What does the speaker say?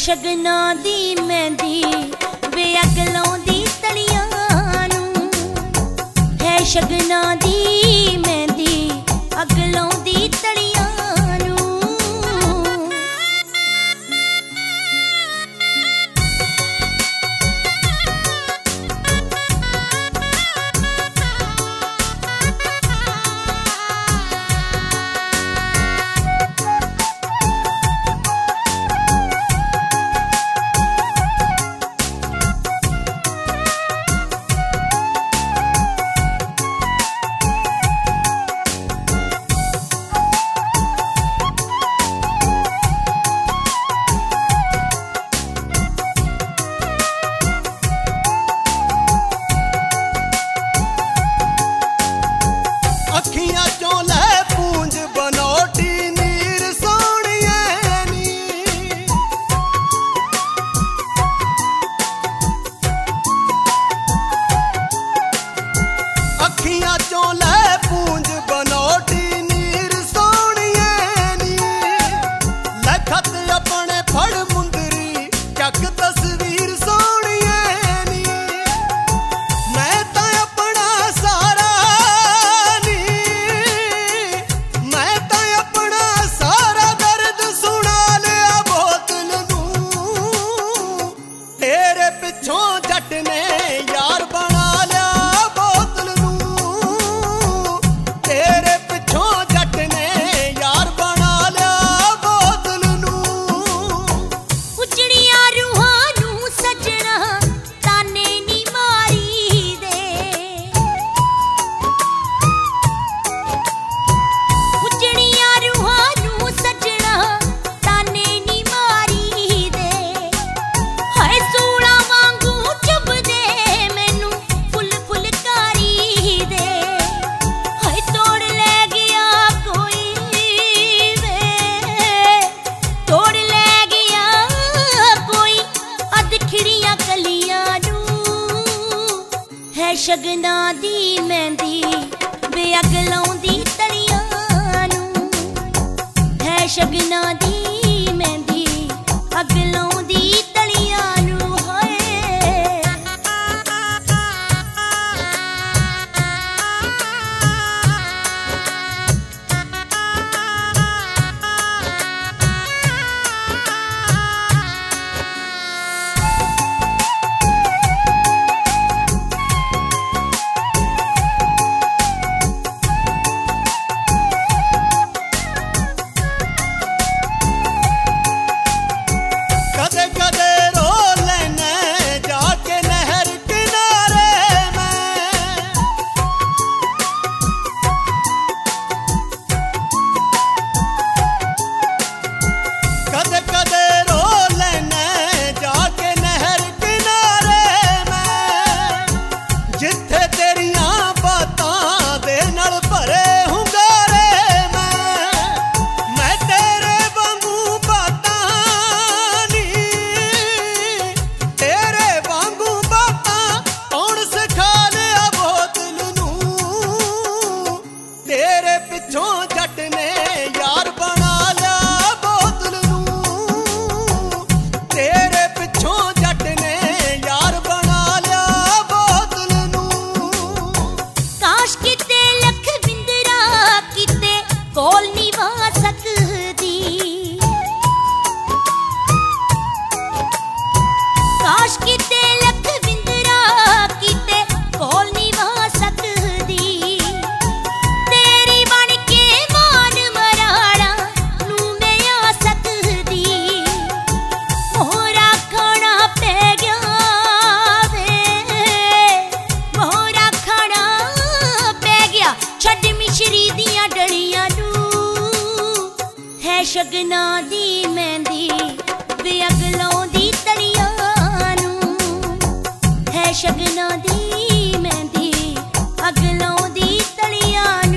शगना दी मेहंदी वे अग लाउंदी तलियां नूं। है शगना दी मेहंदी अग लाउंदी तलियां नूं। अखियां चों लै पूंज बनोटी नीर सोहणिए नी। अखियां चों लै पूंज बनोटी नीर सोहणिए नी। लै खत अपने फड़ मुंदरी चक तस्वीर सोहणिए नी। मैं तां अपना सारा पिछों जट ने यार बना लिया बोतल नूं। तेरे पिछों जट ने यार बना लिया बोतल नूं। उजड़िया रूहां नूं सजना ताने नी मारी दे। उजड़िया रूहां नूं सजना ताने नी मारी दे। हाय सूला शगना दी मेहंदी वे अग लाउंदी तलियां नूं। है शगना दी मेहंदी अग लाउंदी तलियां नूं। पिछों जट ने यार बना लिया बोतल नूं। तेरे पिछों जट ने यार बना लिया बोतल नूं। काश किते लख विंदरा किते कोल निभा सकदी। काश किते लख विंदरा किते कोल निभा सकदी। शगना दी मेहंदी वे अग लाउंदी तलियां नूं। है शगना दी मेहंदी अग लाउंदी तलियां।